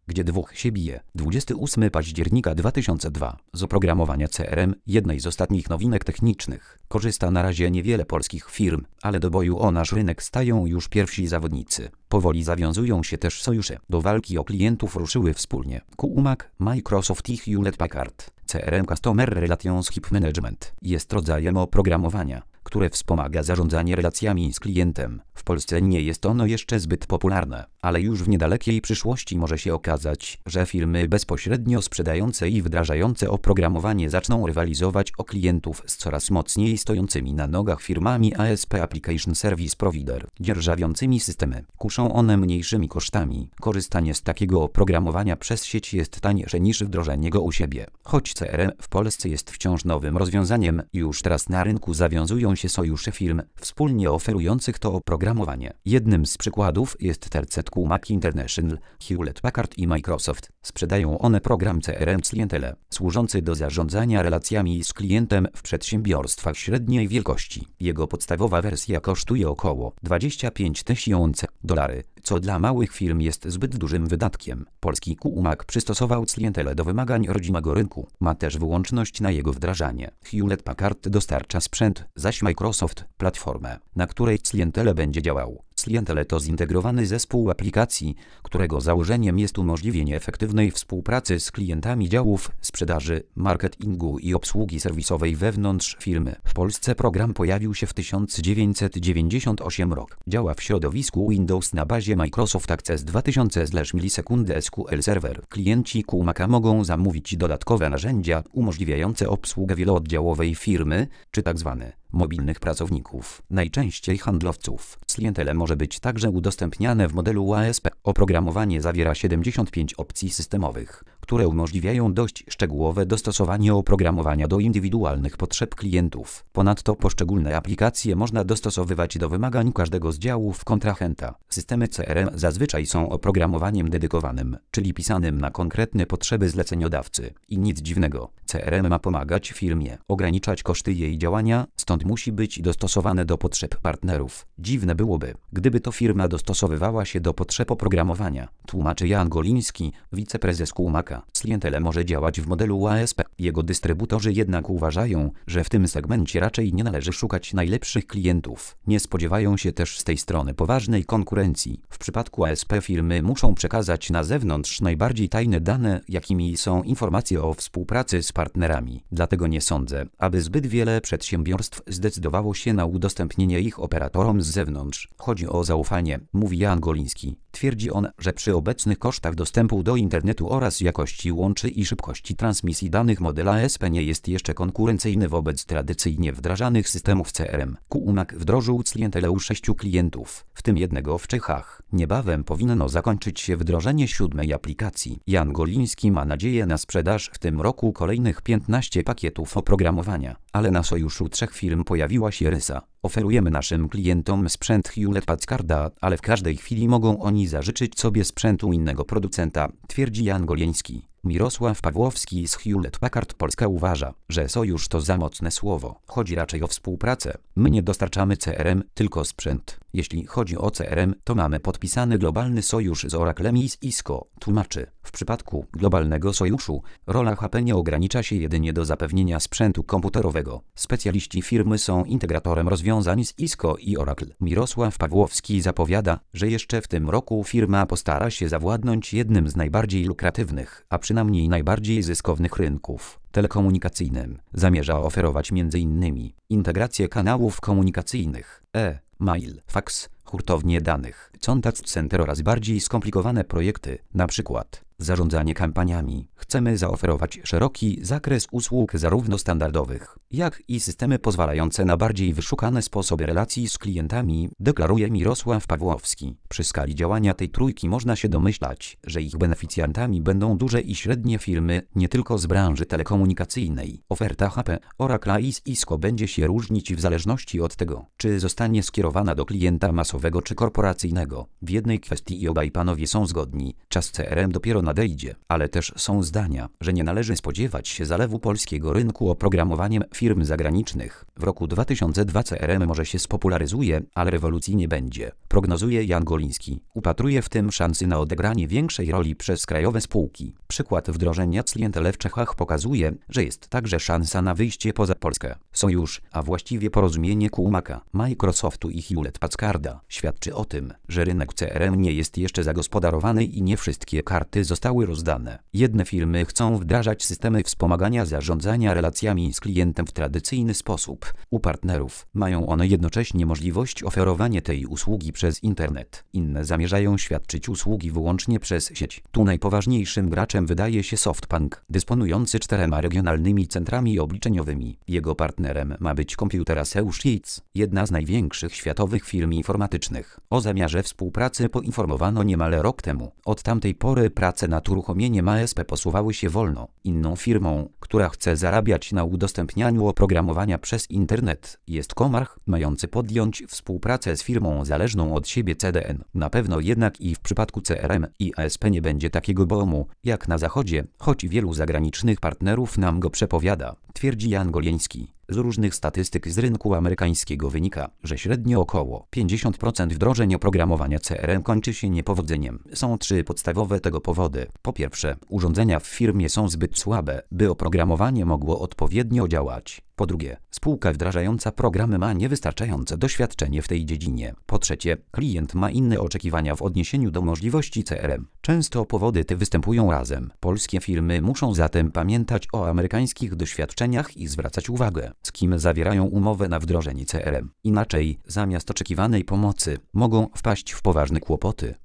gdzie dwóch się bije. 28 października 2002. Z oprogramowania CRM, jednej z ostatnich nowinek technicznych, korzysta na razie niewiele polskich firm, ale do boju o nasz rynek stają już pierwsi zawodnicy. Powoli zawiązują się też sojusze. Do walki o klientów ruszyły wspólnie QUMAC, Microsoft i Hewlett Packard. CRM Customer Relationship Management jest rodzajem oprogramowania, które wspomaga zarządzanie relacjami z klientem. W Polsce nie jest ono jeszcze zbyt popularne, ale już w niedalekiej przyszłości może się okazać, że firmy bezpośrednio sprzedające i wdrażające oprogramowanie zaczną rywalizować o klientów z coraz mocniej stojącymi na nogach firmami ASP Application Service Provider, dzierżawiącymi systemy. Kuszą one mniejszymi kosztami. Korzystanie z takiego oprogramowania przez sieć jest tańsze niż wdrożenie go u siebie. Choć CRM w Polsce jest wciąż nowym rozwiązaniem, już teraz na rynku zawiązują się sojusze firm wspólnie oferujących to oprogramowanie. Jednym z przykładów jest tercet QUMAC International, Hewlett Packard i Microsoft. Sprzedają one program CRM Clientele, służący do zarządzania relacjami z klientem w przedsiębiorstwach średniej wielkości. Jego podstawowa wersja kosztuje około $25,000, co dla małych firm jest zbyt dużym wydatkiem. Polski QUMAC przystosował Clientele do wymagań rodzimego rynku. Ma też wyłączność na jego wdrażanie. Hewlett Packard dostarcza sprzęt, zaś Microsoft platformę, na której Clientele będzie działał. Clientele to zintegrowany zespół aplikacji, którego założeniem jest umożliwienie efektywnej współpracy z klientami działów sprzedaży, marketingu i obsługi serwisowej wewnątrz firmy. W Polsce program pojawił się w 1998 rok. Działa w środowisku Windows na bazie Microsoft Access 2000/milisekundy SQL Server. Klienci QUMAC'a mogą zamówić dodatkowe narzędzia umożliwiające obsługę wielooddziałowej firmy, czy tzw. mobilnych pracowników, najczęściej handlowców. Clientele może być także udostępniane w modelu ASP. Oprogramowanie zawiera 75 opcji systemowych, które umożliwiają dość szczegółowe dostosowanie oprogramowania do indywidualnych potrzeb klientów. Ponadto poszczególne aplikacje można dostosowywać do wymagań każdego z działów kontrahenta. Systemy CRM zazwyczaj są oprogramowaniem dedykowanym, czyli pisanym na konkretne potrzeby zleceniodawcy. I nic dziwnego, CRM ma pomagać firmie ograniczać koszty jej działania, stąd musi być dostosowane do potrzeb partnerów. Dziwne byłoby, gdyby to firma dostosowywała się do potrzeb oprogramowania, tłumaczy Jan Goliński, wiceprezes QUMAC'a. Clientele może działać w modelu ASP. Jego dystrybutorzy jednak uważają, że w tym segmencie raczej nie należy szukać najlepszych klientów. Nie spodziewają się też z tej strony poważnej konkurencji. W przypadku ASP firmy muszą przekazać na zewnątrz najbardziej tajne dane, jakimi są informacje o współpracy z partnerami. Dlatego nie sądzę, aby zbyt wiele przedsiębiorstw zdecydowało się na udostępnienie ich operatorom z zewnątrz. Chodzi o zaufanie, mówi Jan Goliński. Twierdzi on, że przy obecnych kosztach dostępu do internetu oraz jakości łączy i szybkości transmisji danych model ASP nie jest jeszcze konkurencyjny wobec tradycyjnie wdrażanych systemów CRM. QUMAC wdrożył Clientele u 6 klientów, w tym jednego w Czechach. Niebawem powinno zakończyć się wdrożenie 7. aplikacji. Jan Goliński ma nadzieję na sprzedaż w tym roku kolejnych 15 pakietów oprogramowania, ale na sojuszu 3 firm pojawiła się rysa. Oferujemy naszym klientom sprzęt Hewlett Packarda, ale w każdej chwili mogą oni zażyczyć sobie sprzętu innego producenta, twierdzi Jan Goliński. Mirosław Pawłowski z Hewlett Packard Polska uważa, że sojusz to za mocne słowo. Chodzi raczej o współpracę. My nie dostarczamy CRM, tylko sprzęt. Jeśli chodzi o CRM, to mamy podpisany globalny sojusz z Oraclem i z Cisco, tłumaczy. W przypadku globalnego sojuszu rola HP nie ogranicza się jedynie do zapewnienia sprzętu komputerowego. Specjaliści firmy są integratorem rozwiązań z Cisco i Oracle. Mirosław Pawłowski zapowiada, że jeszcze w tym roku firma postara się zawładnąć jednym z najbardziej lukratywnych, a przynajmniej najbardziej zyskownych rynków telekomunikacyjnym. Zamierza oferować m.in. integrację kanałów komunikacyjnych, mail, fax, hurtownie danych, contact center oraz bardziej skomplikowane projekty, np. zarządzanie kampaniami. Chcemy zaoferować szeroki zakres usług zarówno standardowych, jak i systemy pozwalające na bardziej wyszukane sposoby relacji z klientami, deklaruje Mirosław Pawłowski. Przy skali działania tej trójki można się domyślać, że ich beneficjentami będą duże i średnie firmy, nie tylko z branży telekomunikacyjnej. Oferta HP, Oracle i Cisco będzie się różnić w zależności od tego, czy zostanie skierowana do klienta masowego czy korporacyjnego. W jednej kwestii i obaj panowie są zgodni. Czas CRM dopiero nadejdzie, ale też są zdania, że nie należy spodziewać się zalewu polskiego rynku oprogramowaniem firm zagranicznych. W roku 2002 CRM może się spopularyzuje, ale rewolucji nie będzie, prognozuje Jan Goliński. Upatruje w tym szansy na odegranie większej roli przez krajowe spółki. Przykład wdrożenia Clientele w Czechach pokazuje, że jest także szansa na wyjście poza Polskę. Sojusz, a właściwie porozumienie QMAC'a, Microsoftu i Hewlett Packard'a świadczy o tym, że rynek CRM nie jest jeszcze zagospodarowany i nie wszystkie karty zostały rozdane. Jedne firmy chcą wdrażać systemy wspomagania zarządzania relacjami z klientem w tradycyjny sposób. U partnerów mają one jednocześnie możliwość oferowania tej usługi przez internet. Inne zamierzają świadczyć usługi wyłącznie przez sieć. Tu najpoważniejszym graczem wydaje się SoftBank, dysponujący 4 regionalnymi centrami obliczeniowymi. Jego partnerem ma być Computer Associates, jedna z największych światowych firm informatycznych. O zamiarze współpracy poinformowano niemal rok temu. Od tamtej pory prace nad uruchomieniem ASP posuwały się wolno. Inną firmą, która chce zarabiać na udostępnianiu oprogramowania przez internet, jest Comarch, mający podjąć współpracę z firmą zależną od siebie CDN. Na pewno jednak i w przypadku CRM i ASP nie będzie takiego boomu, jak na zachodzie, choć wielu zagranicznych partnerów nam go przepowiada, twierdzi Jan Goliński. Z różnych statystyk z rynku amerykańskiego wynika, że średnio około 50% wdrożeń oprogramowania CRM kończy się niepowodzeniem. Są 3 podstawowe tego powody. Po pierwsze, urządzenia w firmie są zbyt słabe, by oprogramowanie mogło odpowiednio działać. Po drugie, spółka wdrażająca programy ma niewystarczające doświadczenie w tej dziedzinie. Po trzecie, klient ma inne oczekiwania w odniesieniu do możliwości CRM. Często powody te występują razem. Polskie firmy muszą zatem pamiętać o amerykańskich doświadczeniach i zwracać uwagę, z kim zawierają umowę na wdrożenie CRM. Inaczej, zamiast oczekiwanej pomocy, mogą wpaść w poważne kłopoty.